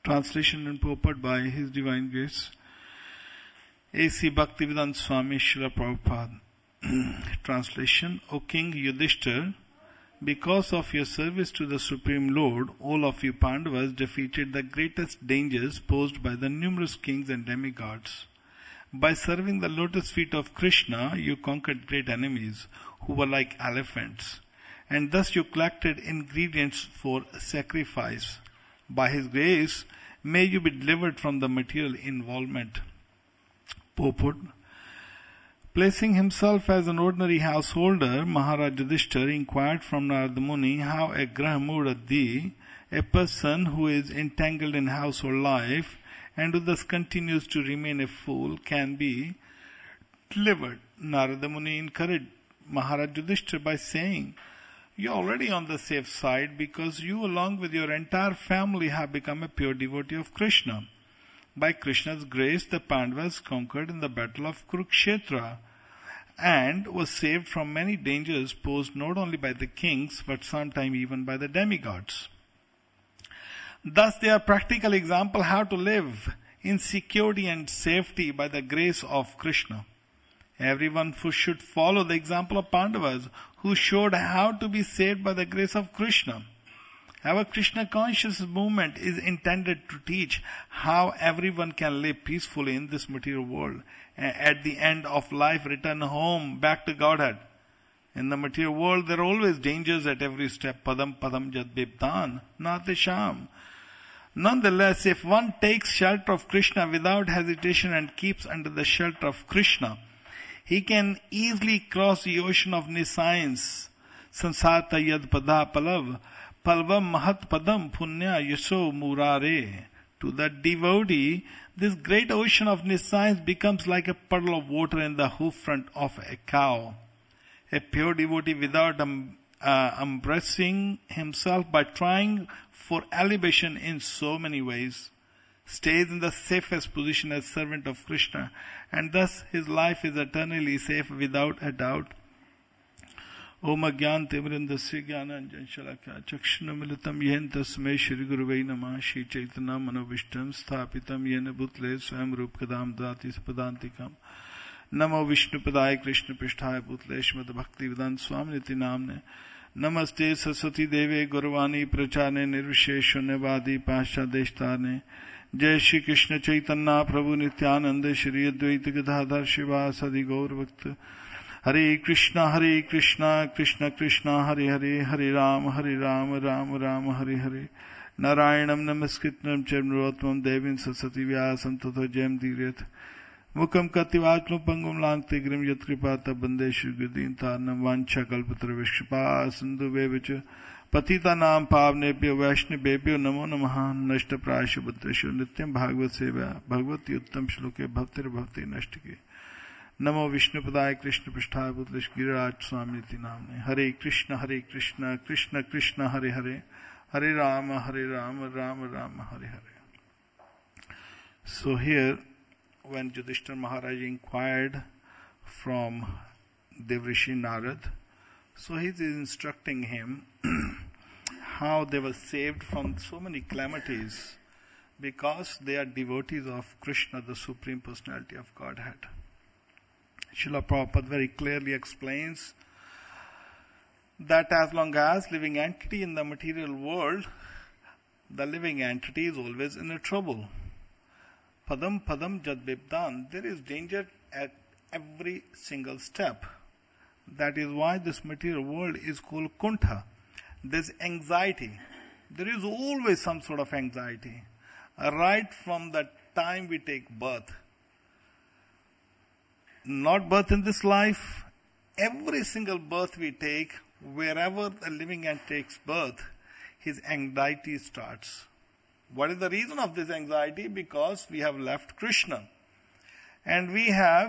Translation and purport by His Divine Grace A.C. Bhaktivedanta Swami Srila Prabhupada. Translation: O King Yudhishthir, because of your service to the Supreme Lord, all of you Pandavas defeated the greatest dangers posed by the numerous kings and demigods. By serving the lotus feet of Krishna, you conquered great enemies who were like elephants, and thus you collected ingredients for sacrifice. By His grace, may you be delivered from the material involvement. Purport: Placing himself as an ordinary householder, Maharaj Yudhishthir inquired from Narada Muni how a Grahamuradi, a person who is entangled in household life and who thus continues to remain a fool, can be delivered. Narada Muni encouraged Maharaj Yudhishthir by saying, "You are already on the safe side because you along with your entire family have become a pure devotee of Krishna. By Krishna's grace, the Pandavas conquered in the battle of Kurukshetra and was saved from many dangers posed not only by the kings but sometimes even by the demigods. Thus they are practical example how to live in security and safety by the grace of Krishna. Everyone should follow the example of Pandavas who showed how to be saved by the grace of Krishna. Our Krishna consciousness movement is intended to teach how everyone can live peacefully in this material world and at the end of life return home back to Godhead. In the material world there are always dangers at every step. Padam padam jad bibdan natesham. Nonetheless, if one takes shelter of Krishna without hesitation and keeps under the shelter of Krishna, he can easily cross the ocean of nescience. Sansarta yad pada palav. Palvam mahat padam punya yaso murare. To the devotee, this great ocean of nescience becomes like a puddle of water in the hoof front of a cow. A pure devotee, without embracing himself by trying for elevation in so many ways, stays in the safest position as servant of Krishna, and thus his life is eternally safe without a doubt. Om Agyan Tivrindasya Gyananjan Shalakya Chakshunamilitam Yen Tasmai Shri Guruvai Namah Shri Chaitanya Manovishtam Sthapitam Yena Bhutle Swayam Rup Kadam Dati Sapadantikam Namo Vishnu Padaya Krishna Pisthaya Bhutle Shrimad Bhaktivedanta Swami Niti Namne Namaste Saraswati Deve Gurvani Prachane Nirvisheshunyavadi Pascha Deshtarne Jai Shri Krishna Chaitanya Prabhu Nityananda Shri Advaita Gadadhar Shivasadi Gaur Bhakta Hare Krishna, Krishna Krishna, Hare Hare, Hare Rama, Rama Rama, Hare Hare. Narayanam Namaskritnam Charnurotmam Devin Saraswati Vyasam Tato Jayam Dhiret. Mukam Kativachlu Pangum Langte Grim Yatripata Bande Shri Gudin Tarnam Vancha Kalpatra Vishkapa Sindhu Vevicha Patita Nam Pavnebhyo Vaishnavebhyo Namo Namaha Nashta Prasya Bhadrashu Nityam Bhagavad Seva Bhagavati Uttam Shloke Bhavtir Bhavti Nashtike Namo Vishnu Padaya Krishna Pisthaya Bhutlesh Giriraj Swami Niti Namne Hare Krishna, Krishna Krishna, Hare Hare, Hare Rama, Rama Rama, Hare Hare. So here, when Yudhishthira Maharaj inquired from Devrishi Narad, so he is instructing him how they were saved from so many calamities because they are devotees of Krishna, the Supreme Personality of Godhead. Srila Prabhupada very clearly explains that as long as living entity in the material world, the living entity is always in a trouble. Padam padam jad bibdan. There is danger at every single step. That is why this material world is called kuntha. There's anxiety. There is always some sort of anxiety. Right from the time we take birth. Not birth in this life, every single birth we take, wherever the living entity takes birth, his anxiety starts. What is the reason of this anxiety? Because we have left Krishna. And we have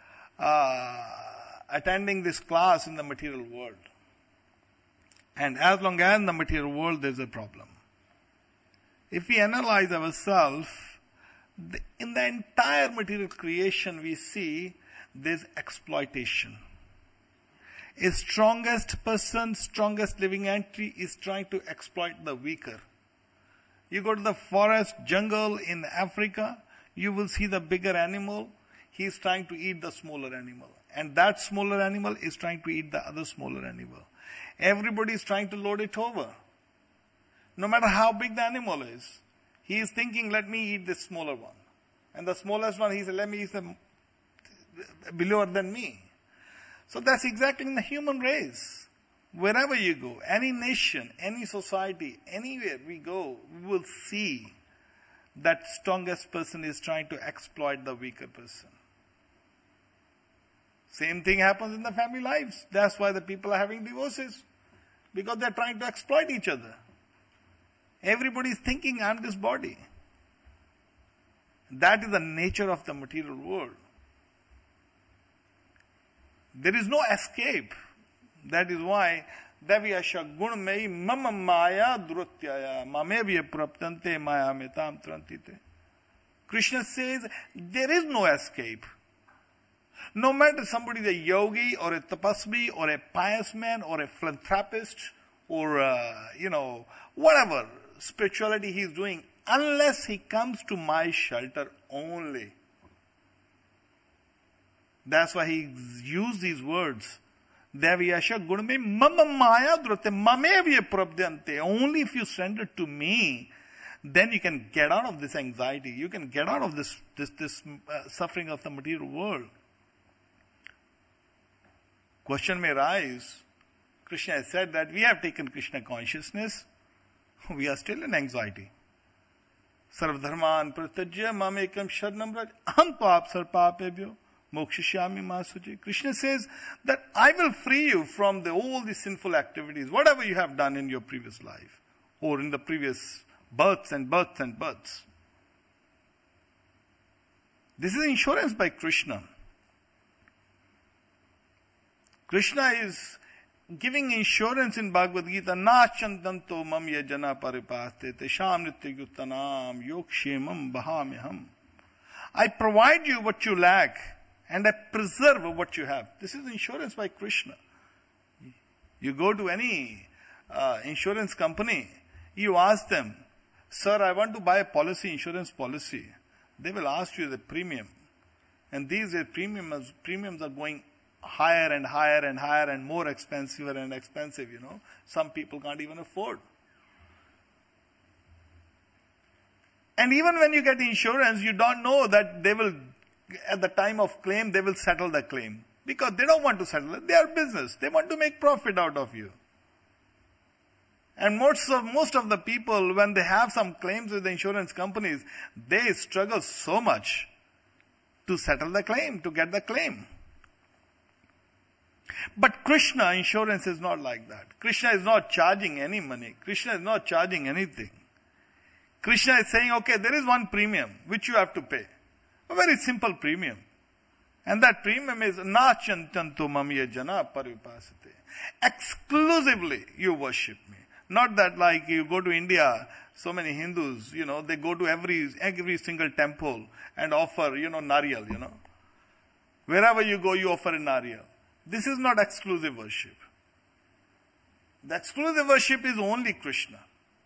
attending this class in the material world. And as long as in the material world there is a problem. If we analyze ourselves, in the entire material creation we see there's exploitation. A strongest person, strongest living entity is trying to exploit the weaker. You go to the forest, jungle in Africa, you will see the bigger animal. He is trying to eat the smaller animal. And that smaller animal is trying to eat the other smaller animal. Everybody is trying to load it over. No matter how big the animal is, he is thinking, let me eat this smaller one. And the smallest one, he said, let me eat the below than me. So that's exactly in the human race. Wherever you go, any nation, any society, anywhere we go, we will see that strongest person is trying to exploit the weaker person. Same thing happens in the family lives. That's why the people are having divorces. Because they're trying to exploit each other. Everybody is thinking, I'm this body. That is the nature of the material world. There is no escape. That is why Devyasha gunmei mama maya drutyaya mamevya praptante maya metam trantite. Krishna says there is no escape. No matter somebody is a yogi or a tapasvi or a pious man or a philanthropist or whatever spirituality he is doing, unless he comes to my shelter only. That's why he used these words. Devyasha gunme mama maya drute mamevya prabdyante. Only if you surrender to me, then you can get out of this anxiety. You can get out of this suffering of the material world. Question may rise. Krishna has said that we have taken Krishna consciousness. We are still in anxiety. Sarvadharman pratajya mamekam sharnam raj aham pap sarpapebhyo mokshishami masuji. Krishna says that I will free you from all the sinful activities, whatever you have done in your previous life or in the previous births and births and births. This is insurance by Krishna. Krishna is giving insurance in Bhagavad Gita. Nachantanto mam yajana paripaste tesham nityayuttanam yokshemam bahamiham. I provide you what you lack and I preserve what you have. This is insurance by Krishna. You go to any insurance company, you ask them, sir, I want to buy a insurance policy. They will ask you the premium. And these days premiums are going higher and higher and higher and more expensive and expensive, Some people can't even afford. And even when you get insurance, you don't know that they will, at the time of claim, they will settle the claim. Because they don't want to settle it. They are business. They want to make profit out of you. And most of the people, when they have some claims with the insurance companies, they struggle so much to settle the claim, to get the claim. But Krishna insurance is not like that. Krishna is not charging any money. Krishna is not charging anything. Krishna is saying, okay, there is one premium which you have to pay. A very simple premium. And that premium is nachantantu mamiya jana paripasate. Exclusively you worship me. Not that like you go to India, so many Hindus, they go to every single temple and offer, nariyal, Wherever you go, you offer a nariyal. This is not exclusive worship. The exclusive worship is only Krishna.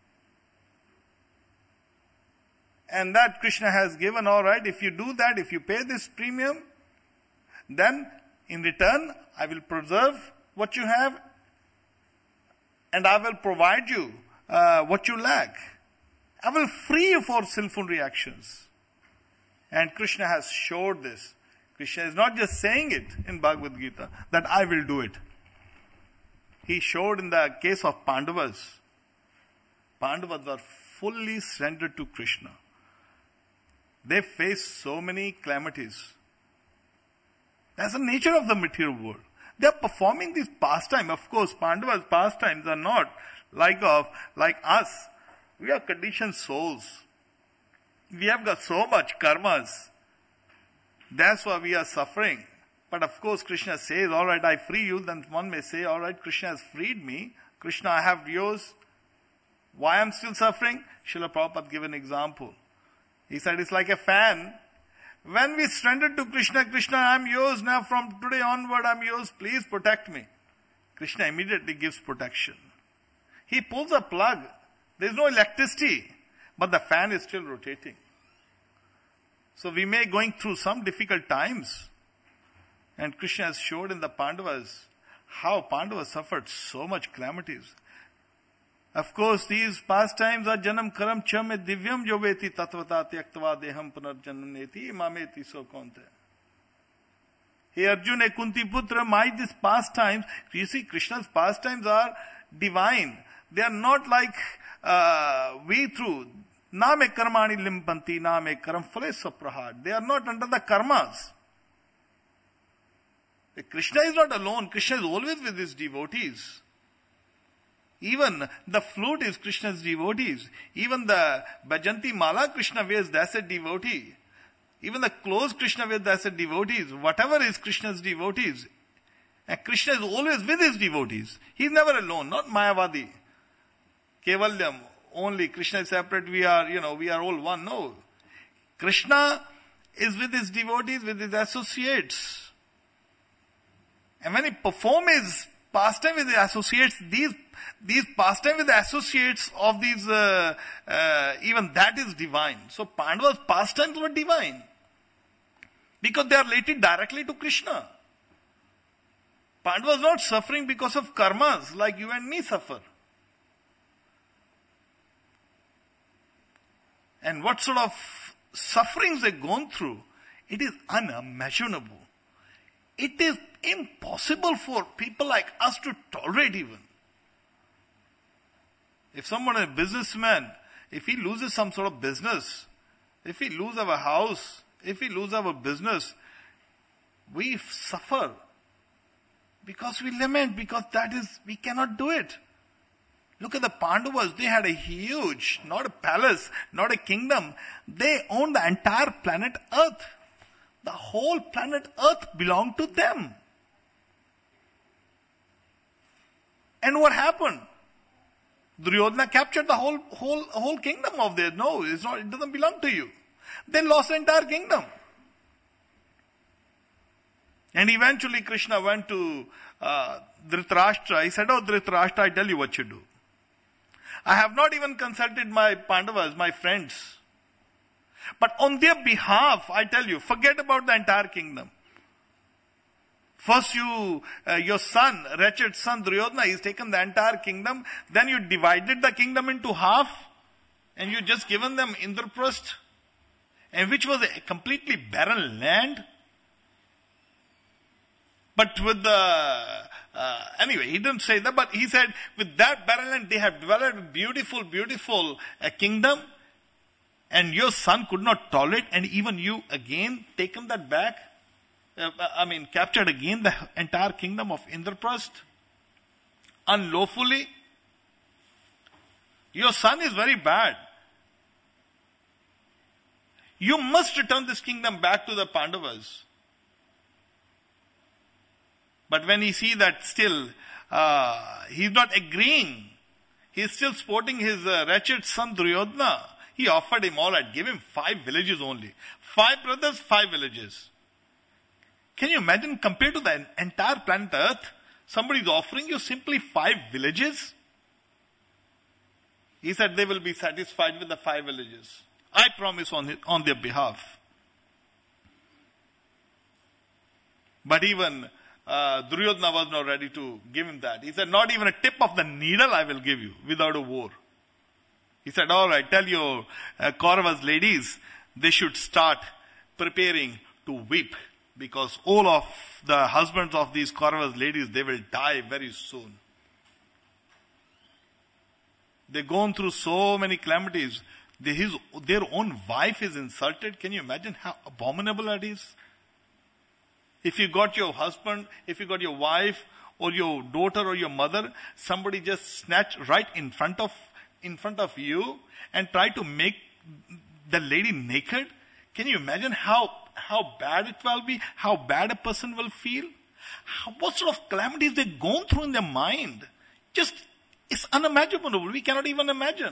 And that Krishna has given, alright, if you do that, if you pay this premium, then in return, I will preserve what you have and I will provide you what you lack. I will free you for sinful reactions. And Krishna has showed this. Krishna is not just saying it in Bhagavad Gita, that I will do it. He showed in the case of Pandavas. Pandavas were fully surrendered to Krishna. They faced so many calamities. That's the nature of the material world. They are performing this pastime. Of course, Pandavas' pastimes are not like us. We are conditioned souls. We have got so much karmas. That's why we are suffering. But of course, Krishna says, alright, I free you. Then one may say, alright, Krishna has freed me. Krishna, I have yours. Why I'm still suffering? Srila Prabhupada gave an example. He said, it's like a fan. When we surrender to Krishna, Krishna, I'm yours now. From today onward, I'm yours. Please protect me. Krishna immediately gives protection. He pulls a plug. There's no electricity. but the fan is still rotating. So we may going through some difficult times. And Krishna has showed in the Pandavas how Pandavas suffered so much calamities. Of course, these pastimes are janam karam chame divyam joveti tatvata tyaktva deham punarjananeti mameti so konte. Hey Arjuna, Kunti Putra, my these pastimes, you see Krishna's pastimes are divine. They are not like we through. Na me karmani limpanti, na me karam phale saprahad. They are not under the karmas. Krishna is not alone. Krishna is always with his devotees. Even the flute is Krishna's devotees. Even the Bhajanti Mala Krishna wears, that's a devotee. Even the clothes Krishna wears, that's a devotees. Whatever is Krishna's devotees. And Krishna is always with his devotees. He is never alone, not Mayavadi. Kevalyam, only Krishna is separate, we are all one. No. Krishna is with his devotees, with his associates. And when he performs his pastime with his associates, these pastime with the associates of these, even that is divine. So Pandava's pastimes were divine. Because they are related directly to Krishna. Pandava was not suffering because of karmas like you and me suffer. And what sort of sufferings they've gone through, it is unimaginable. It is impossible for people like us to tolerate even. If someone is a businessman, if he loses some sort of business, if we lose our house, if we lose our business, we suffer. Because we lament, because we cannot do it. Look at the Pandavas, they had a huge, not a palace, not a kingdom. They owned the entire planet Earth. The whole planet Earth belonged to them. And what happened? Duryodhana captured the whole kingdom of theirs. No, it doesn't belong to you. They lost the entire kingdom. And eventually Krishna went to Dhritarashtra. He said, "Oh Dhritarashtra, I tell you what you do. I have not even consulted my Pandavas, my friends. But on their behalf, I tell you, forget about the entire kingdom. First your son, wretched son Duryodhana, he's taken the entire kingdom. Then you divided the kingdom into half. And you just given them Indraprastha. And which was a completely barren land. But with anyway, he didn't say that, but he said, with that barren land, they have developed a beautiful kingdom. And your son could not tolerate, and even you again taken that back. Captured again the entire kingdom of Indraprastha. Unlawfully. Your son is very bad. You must return this kingdom back to the Pandavas. But when he see that still, he's not agreeing. He's still sporting his wretched son Duryodhana. He offered him all right. Give him 5 villages only. 5 brothers, 5 villages. Can you imagine, compared to the entire planet Earth, somebody is offering you simply 5 villages? He said they will be satisfied with the 5 villages. I promise on their behalf. But even Duryodhana was not ready to give him that. He said, not even a tip of the needle I will give you without a war. He said, all right, tell your Kauravas ladies, they should start preparing to weep. Because all of the husbands of these Kauravas ladies, they will die very soon. They've gone through so many calamities. Their own wife is insulted. Can you imagine how abominable that is? If you got your husband, if you got your wife, or your daughter or your mother, somebody just snatch right in front of you and try to make the lady naked. Can you imagine how bad it will be? How bad a person will feel? What sort of calamities they've gone through in their mind? It's unimaginable. We cannot even imagine.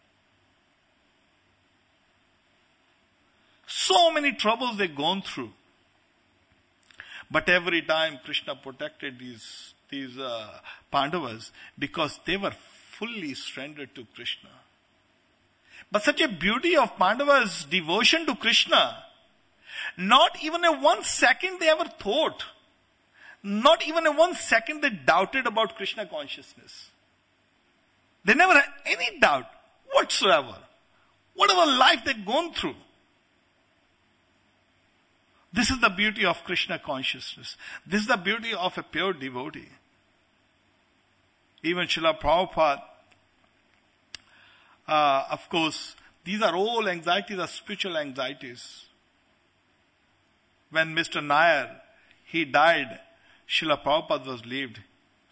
So many troubles they've gone through. But every time Krishna protected these Pandavas because they were fully surrendered to Krishna. But such a beauty of Pandavas' devotion to Krishna, not even a 1 second they ever thought. Not even a 1 second they doubted about Krishna consciousness. They never had any doubt whatsoever. Whatever life they'd gone through. This is the beauty of Krishna consciousness. This is the beauty of a pure devotee. Even Srila Prabhupada, of course, these are all anxieties, are spiritual anxieties. When Mr. Nair, he died, Srila Prabhupada was lived.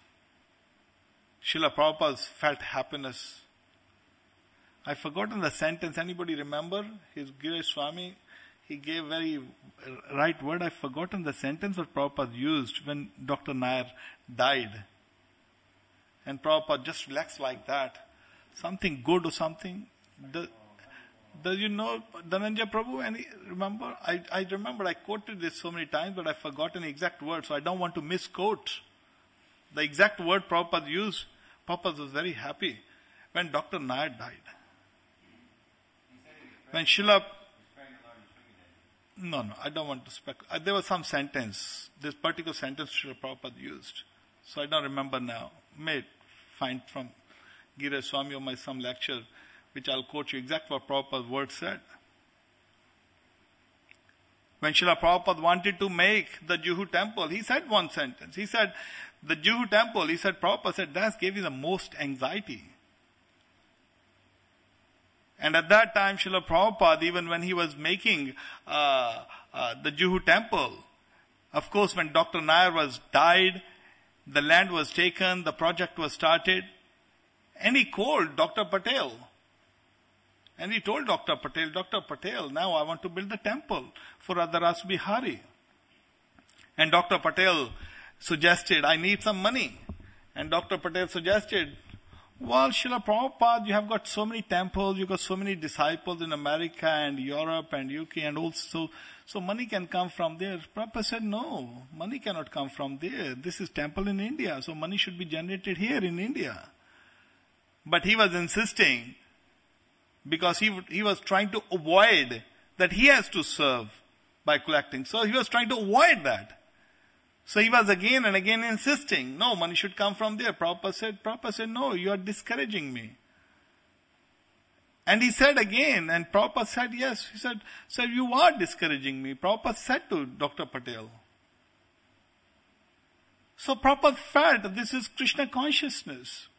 Srila Prabhupada felt happiness. I've forgotten the sentence. Anybody remember? His Girish Swami, he gave very right word. I've forgotten the sentence that Prabhupada used when Dr. Nair died. And Prabhupada just relaxed like that. Something good or something. Does you know Dhananjay Prabhu? Remember? I remember I quoted this so many times, but I've forgotten the exact word, so I don't want to misquote. The exact word Prabhupada used, Prabhupada was very happy when Dr. Nair died. When Srila... No, I don't want to speculate. There was some sentence, this particular sentence Srila Prabhupada used. So I don't remember now. May find from Girish Swami or my some lecture, which I'll quote you exact what Prabhupada's word said. When Srila Prabhupada wanted to make the Juhu temple, he said one sentence. He said, the Juhu temple, he said, Prabhupada said, that gave you the most anxiety. And at that time, Srila Prabhupada, even when he was making the Juhu temple, of course, when Dr. Nair was died, the land was taken, the project was started, and he called Dr. Patel. And he told Dr. Patel, now I want to build the temple for Radharas Bihari. And Dr. Patel suggested, I need some money. And Dr. Patel suggested, well, Srila Prabhupada, you have got so many temples, you've got so many disciples in America and Europe and UK and also, so money can come from there. Prabhupada said, no, money cannot come from there. This is temple in India, so money should be generated here in India. But he was insisting, because he was trying to avoid that he has to serve by collecting. So he was trying to avoid that. So he was again and again insisting, no, money should come from there. Prabhupada said, no, you are discouraging me. And he said again, and Prabhupada said, yes. He said, sir, you are discouraging me. Prabhupada said to Dr. Patel. So Prabhupada felt that this is Krishna consciousness.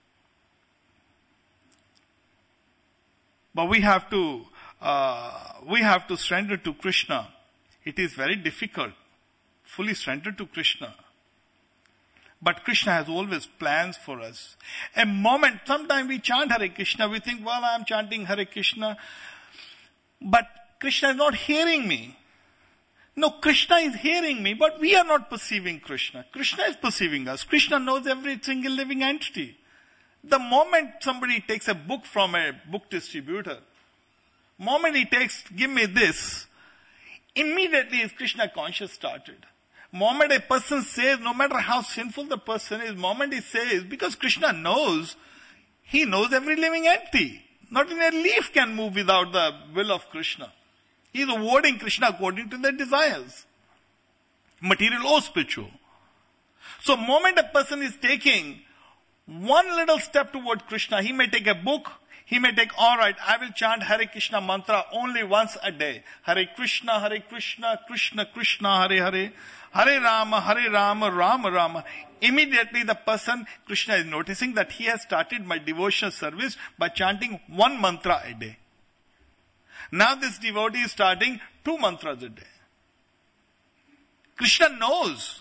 But we have to surrender to Krishna. It is very difficult. Fully surrender to Krishna. But Krishna has always plans for us. A moment, sometimes we chant Hare Krishna, we think, well, I am chanting Hare Krishna, but Krishna is not hearing me. No, Krishna is hearing me, but we are not perceiving Krishna. Krishna is perceiving us. Krishna knows every single living entity. The moment somebody takes a book from a book distributor, moment he takes, give me this, immediately his Krishna conscious started. Moment a person says, no matter how sinful the person is, moment he says, because Krishna knows, he knows every living entity. Not even a leaf can move without the will of Krishna. He is awarding Krishna according to their desires. Material or spiritual. So moment a person is taking one little step toward Krishna, he may take a book, he may take, alright, I will chant Hare Krishna mantra only once a day. Hare Krishna, Krishna Krishna, Hare Hare, Hare Rama, Rama Rama. Immediately the person, Krishna is noticing that he has started my devotional service by chanting one mantra a day. Now this devotee is starting 2 mantras a day. Krishna knows.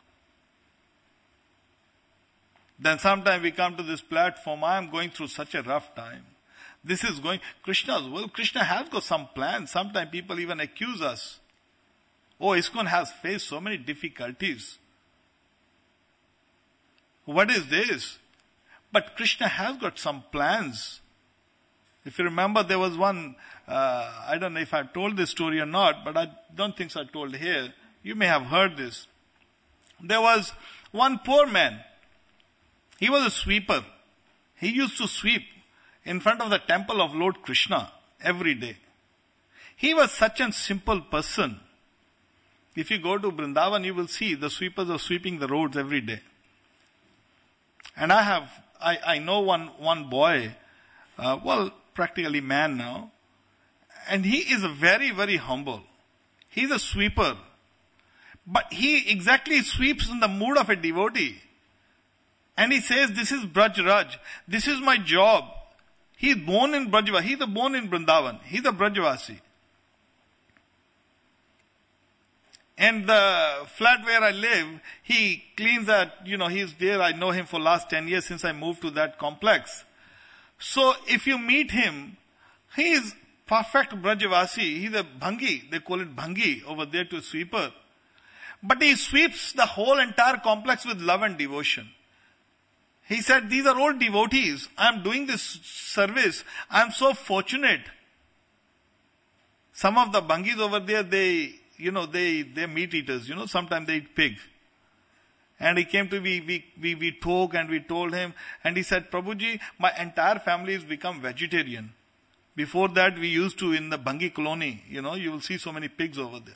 Then sometime we come to this platform, I am going through such a rough time. This is going, Krishna's will. Krishna has got some plans. Sometimes people even accuse us. Oh, ISKCON has faced so many difficulties. What is this? But Krishna has got some plans. If you remember, there was one, I don't know if I told this story or not, but I don't think so I told here. You may have heard this. There was one poor man. He was a sweeper. He used to sweep in front of the temple of Lord Krishna. every day. He was such a simple person. If you go to Vrindavan, you will see the sweepers are sweeping the roads every day. And I know one boy, practically man now, and he is very, very humble. He's a sweeper. But he exactly sweeps in the mood of a devotee. And he says, this is Braj Raj. This is my job. He is born in Brajva. He is born in Vrindavan. He is a Brajvasi. And the flat where I live, he cleans that, he is there. I know him for last 10 years since I moved to that complex. So if you meet him, he is perfect Brajvasi. He is a Bhangi. They call it Bhangi over there to a sweeper. But he sweeps the whole entire complex with love and devotion. He said, these are all devotees. I am doing this service. I am so fortunate. Some of the Bhangis over there, they're meat eaters. Sometimes they eat pig. And he came to we talked and we told him. And he said, Prabhuji, my entire family has become vegetarian. Before that, we used to, in the Bhangi colony, you will see so many pigs over there.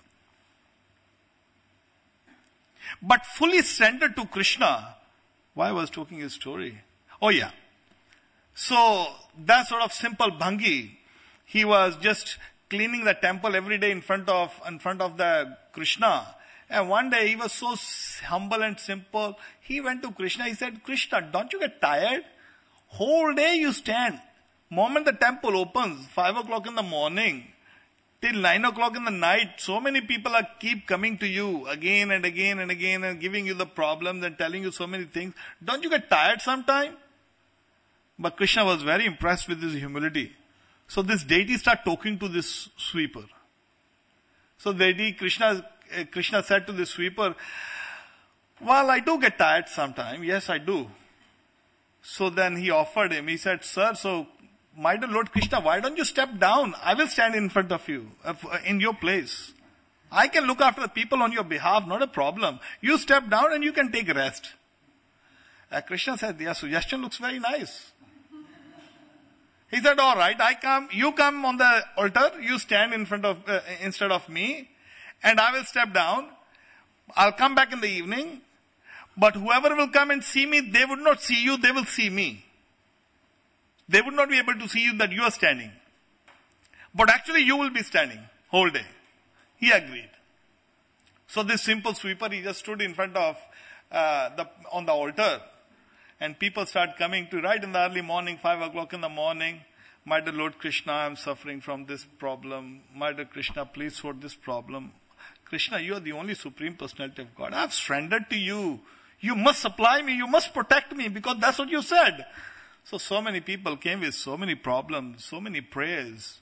But fully surrendered to Krishna. Why I was talking his story? Oh yeah. So, that sort of simple Bhangi, he was just cleaning the temple every day in front of the Krishna. And one day he was so humble and simple. He went to Krishna. He said, Krishna, don't you get tired? Whole day you stand. Moment the temple opens, 5 o'clock in the morning, till 9 o'clock in the night, so many people keep coming to you again and again and again and giving you the problems and telling you so many things. Don't you get tired sometime? But Krishna was very impressed with his humility. So this deity started talking to this sweeper. So Krishna said to the sweeper, well, I do get tired sometime. Yes, I do. So then he offered him. He said, sir, so my dear Lord Krishna, why don't you step down? I will stand in front of you, in your place. I can look after the people on your behalf, not a problem. You step down and you can take rest. Krishna said, your suggestion looks very nice. He said, all right, you come on the altar, you stand in front of, instead of me, and I will step down. I'll come back in the evening, but whoever will come and see me, they would not see you, they will see me. They would not be able to see you that you are standing. But actually you will be standing whole day. He agreed. So this simple sweeper, he just stood in front of on the altar. And people start coming to right in the early morning, 5 o'clock in the morning. My dear Lord Krishna, I am suffering from this problem. My dear Krishna, please sort this problem. Krishna, you are the only Supreme Personality of God. I have surrendered to you. You must supply me. You must protect me because that's what you said. So many people came with so many problems, so many prayers.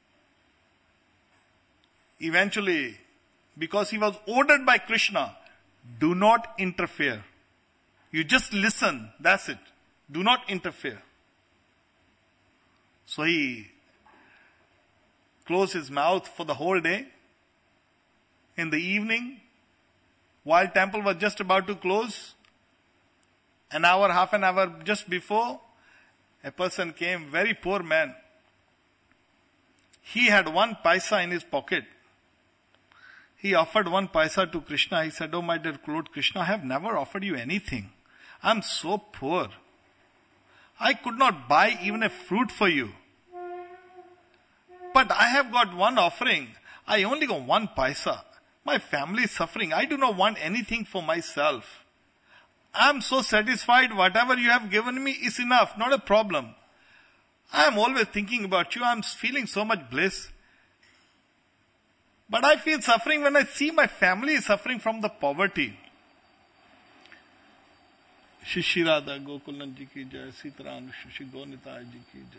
Eventually, because he was ordered by Krishna, do not interfere. You just listen, that's it. Do not interfere. So he closed his mouth for the whole day. In the evening, while temple was just about to close, an hour, half an hour just before, a person came, very poor man. He had 1 paisa in his pocket. He offered 1 paisa to Krishna. He said, oh my dear Lord Krishna, I have never offered you anything. I am so poor. I could not buy even a fruit for you. But I have got 1 offering. I only got 1 paisa. My family is suffering. I do not want anything for myself. I am so satisfied. Whatever you have given me is enough. Not a problem. I am always thinking about you. I am feeling so much bliss. But I feel suffering when I see my family is suffering from the poverty. Shri Radha Gokulan ji ki jai, Sitaram Shri Gonitaji ki jai.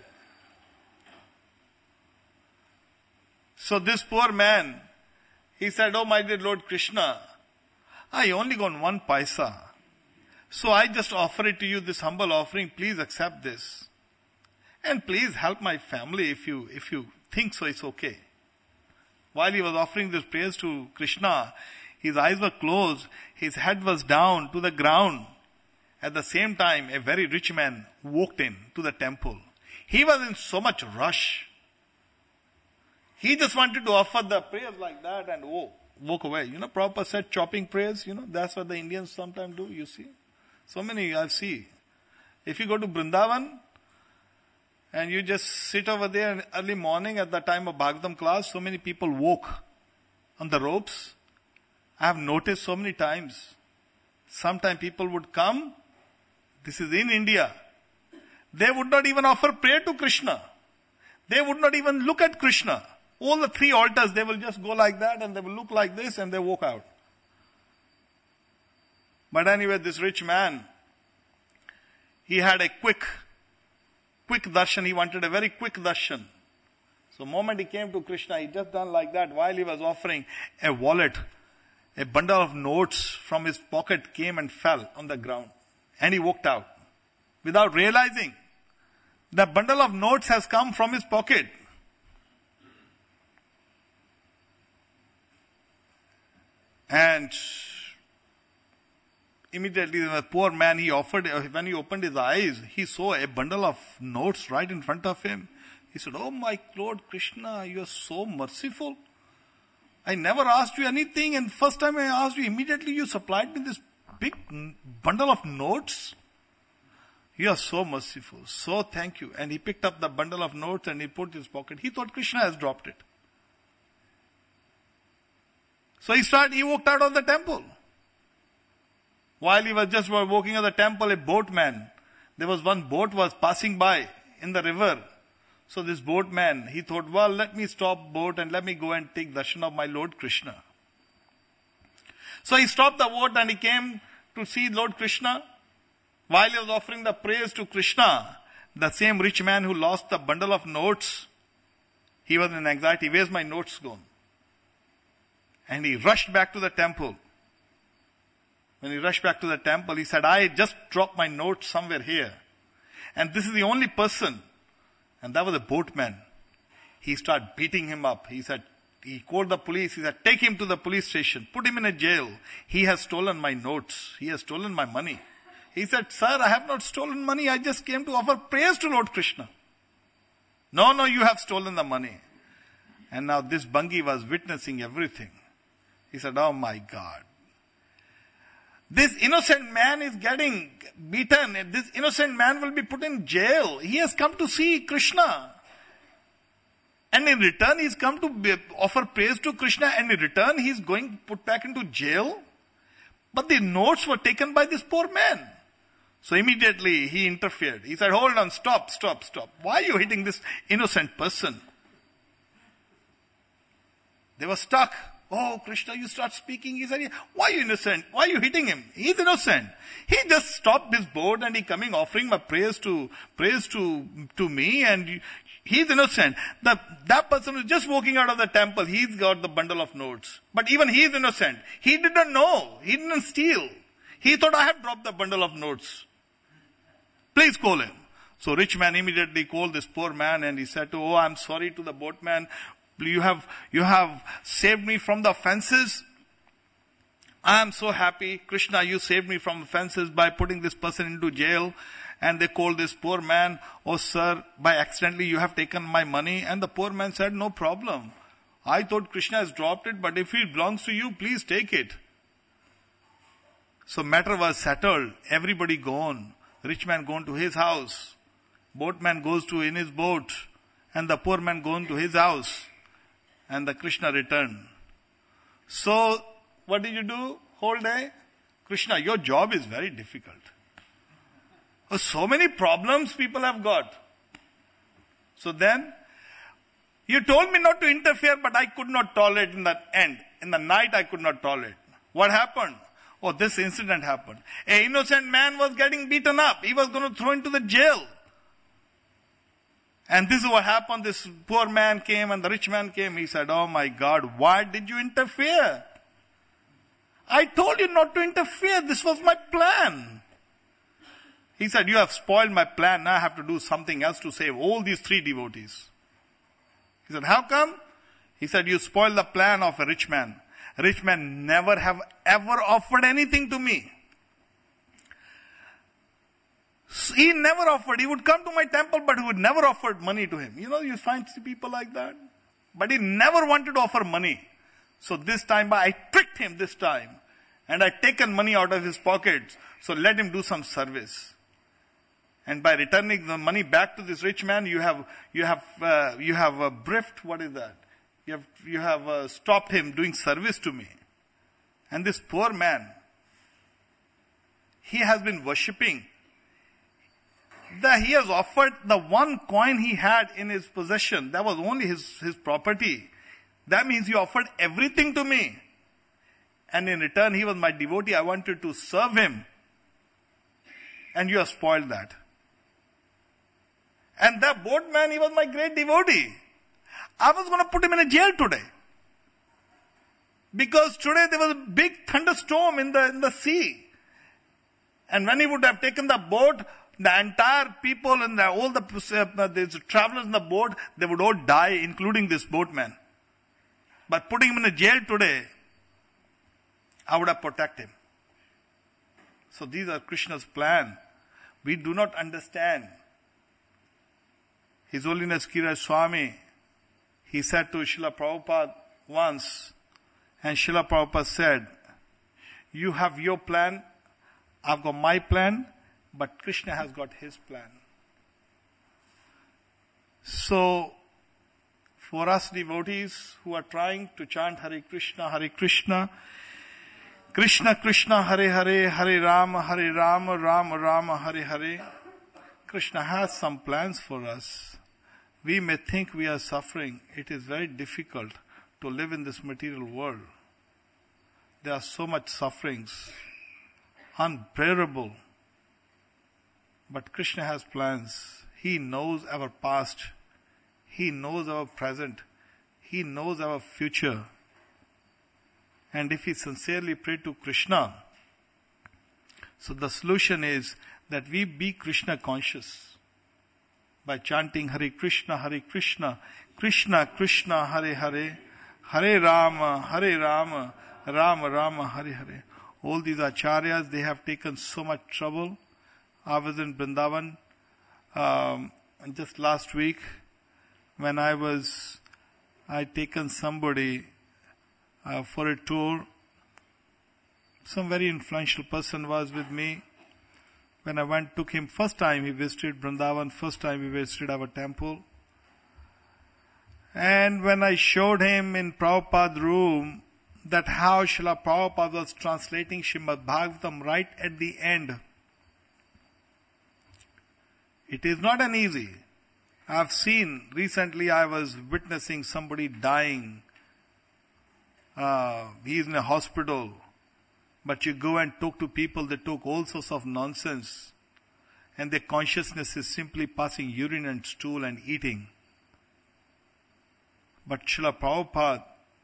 So this poor man, he said, oh my dear Lord Krishna, I only got 1 paisa. So I just offer it to you, this humble offering. Please accept this. And please help my family if you think so, it's okay. While he was offering these prayers to Krishna, his eyes were closed, his head was down to the ground. At the same time, a very rich man walked in to the temple. He was in so much rush. He just wanted to offer the prayers like that and walk away. Prabhupada said chopping prayers, that's what the Indians sometimes do, you see. So many I see. If you go to Vrindavan, and you just sit over there in early morning at the time of Bhagavatam class, so many people walk on the ropes. I have noticed so many times. Sometimes people would come, this is in India, they would not even offer prayer to Krishna. They would not even look at Krishna. All the 3 altars, they will just go like that and they will look like this and they walk out. But anyway, this rich man, he had a quick darshan. He wanted a very quick darshan. So the moment he came to Krishna, he just done like that while he was offering a wallet. A bundle of notes from his pocket came and fell on the ground. And he walked out without realizing the bundle of notes has come from his pocket. And immediately the poor man, when he opened his eyes, he saw a bundle of notes right in front of him. He said, "Oh my Lord Krishna, you are so merciful. I never asked you anything, and first time I asked you, immediately you supplied me this big bundle of notes. You are so merciful. So thank you." And he picked up the bundle of notes and he put in his pocket. He thought Krishna has dropped it. So he walked out of the temple. While he was just walking out of the temple, a boatman, there was one boat was passing by in the river. So this boatman, he thought, well, let me stop boat and let me go and take darshan of my Lord Krishna. So he stopped the boat and he came to see Lord Krishna. While he was offering the prayers to Krishna, the same rich man who lost the bundle of notes, he was in anxiety. Where's my notes gone? And he rushed back to the temple. When he rushed back to the temple, he said, I just dropped my notes somewhere here. And this is the only person. And that was a boatman. He started beating him up. He called the police. He said, take him to the police station. Put him in a jail. He has stolen my notes. He has stolen my money. He said, sir, I have not stolen money. I just came to offer prayers to Lord Krishna. No, you have stolen the money. And now this Bangi was witnessing everything. He said, oh my God. This innocent man is getting beaten. This innocent man will be put in jail. He has come to see Krishna. And in return, he's come to offer praise to Krishna. And in return, he's going put back into jail. But the notes were taken by this poor man. So immediately he interfered. He said, hold on, stop. Why are you hitting this innocent person? They were stuck. Oh, Krishna, you start speaking. He said, why are you innocent? Why are you hitting him? He's innocent. He just stopped his boat and he coming offering my praise to me, and he's innocent. That person who's just walking out of the temple, he's got the bundle of notes. But even he is innocent. He didn't know. He didn't steal. He thought, I have dropped the bundle of notes. Please call him. So rich man immediately called this poor man and he said, oh, I'm sorry to the boatman. You have saved me from the offenses. I am so happy. Krishna, you saved me from offenses by putting this person into jail. And they called this poor man, oh sir, by accidentally you have taken my money. And the poor man said, no problem. I thought Krishna has dropped it, but if it belongs to you, please take it. So matter was settled. Everybody gone. Rich man gone to his house. Boatman goes to in his boat. And the poor man gone to his house. And the Krishna returned. So, what did you do whole day? Krishna, your job is very difficult. Oh, so many problems people have got. So then, you told me not to interfere, but I could not tolerate in the end. In the night, I could not tolerate. What happened? Oh, this incident happened. An innocent man was getting beaten up. He was going to throw into the jail. And this is what happened. This poor man came and the rich man came. He said, oh my God, why did you interfere? I told you not to interfere. This was my plan. He said, you have spoiled my plan. Now I have to do something else to save all these 3 devotees. He said, how come? He said, you spoiled the plan of a rich man. A rich man never have ever offered anything to me. He never offered. He would come to my temple, but he would never offer money to him. You find people like that. But he never wanted to offer money. So this time I tricked him this time. And I taken money out of his pockets. So let him do some service. And by returning the money back to this rich man, you have briefed, what is that? You have stopped him doing service to me. And this poor man, he has been worshipping. He has offered the one coin he had in his possession. That was only his property. That means he offered everything to me. And in return, he was my devotee. I wanted to serve him. And you have spoiled that. And that boatman, he was my great devotee. I was going to put him in a jail today. Because today there was a big thunderstorm in the sea. And when he would have taken the boat, the entire people and all the travelers in the boat, they would all die, including this boatman. But putting him in a jail today, I would have protected him. So these are Krishna's plan. We do not understand. His Holiness Kiraj Swami, he said to Srila Prabhupada once, and Srila Prabhupada said, you have your plan, I've got my plan, but Krishna has got his plan. So, for us devotees who are trying to chant Hare Krishna, Krishna Krishna, Hare Hare, Hare Rama, Rama Rama, Hare Hare, Krishna has some plans for us. We may think we are suffering. It is very difficult to live in this material world. There are so much sufferings, unbearable. But Krishna has plans. He knows our past. He knows our present. He knows our future. And if we sincerely pray to Krishna, so the solution is that we be Krishna conscious by chanting Hare Krishna, Krishna Krishna, Hare Hare, Hare Rama, Rama Rama, Hare Hare. All these acharyas, they have taken so much trouble. I was in Vrindavan just last week when I'd taken somebody for a tour. Some very influential person was with me. When I took him first time, he visited Vrindavan, first time he visited our temple. And when I showed him in Prabhupada's room that how Srila Prabhupada was translating Srimad Bhagavatam right at the end, it is not an easy. I've seen, recently I was witnessing somebody dying. He's in a hospital. But you go and talk to people, they talk all sorts of nonsense. And their consciousness is simply passing urine and stool and eating. But Srila Prabhupada,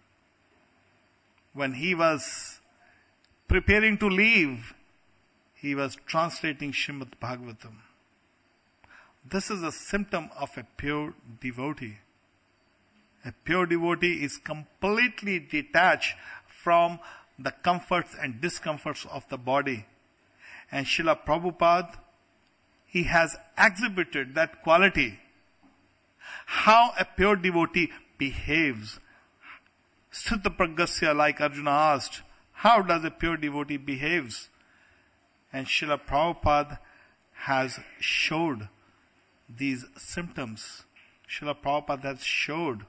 when he was preparing to leave, he was translating Srimad Bhagavatam. This is a symptom of a pure devotee. A pure devotee is completely detached from the comforts and discomforts of the body. And Srila Prabhupada, he has exhibited that quality. How a pure devotee behaves. Sthita Pragasya, like Arjuna asked, how does a pure devotee behaves? And Srila Prabhupada has showed these symptoms. Srila Prabhupada has showed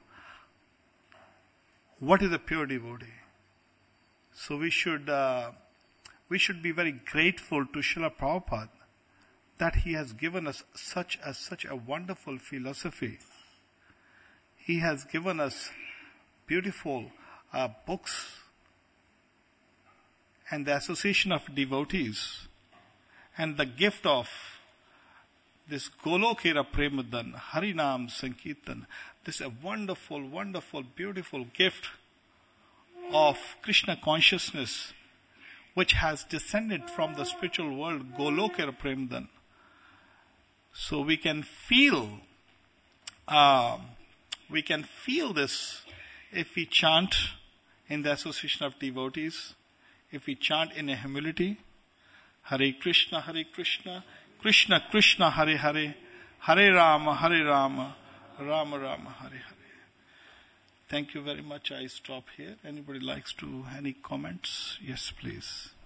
what is a pure devotee. So we should be very grateful to Srila Prabhupada that he has given us such a wonderful philosophy. He has given us beautiful books and the association of devotees and the gift of this Golokera Premadan, Harinam Sankirtan, this a wonderful, wonderful, beautiful gift of Krishna consciousness which has descended from the spiritual world, Golokera Premadan. So we can feel this if we chant in the association of devotees, if we chant in a humility, Hare Krishna, Krishna Krishna, Hare Hare, Hare Rama, Rama Rama, Hare Hare. Thank you very much. I stop here. Anybody likes to, any comments? Yes, please.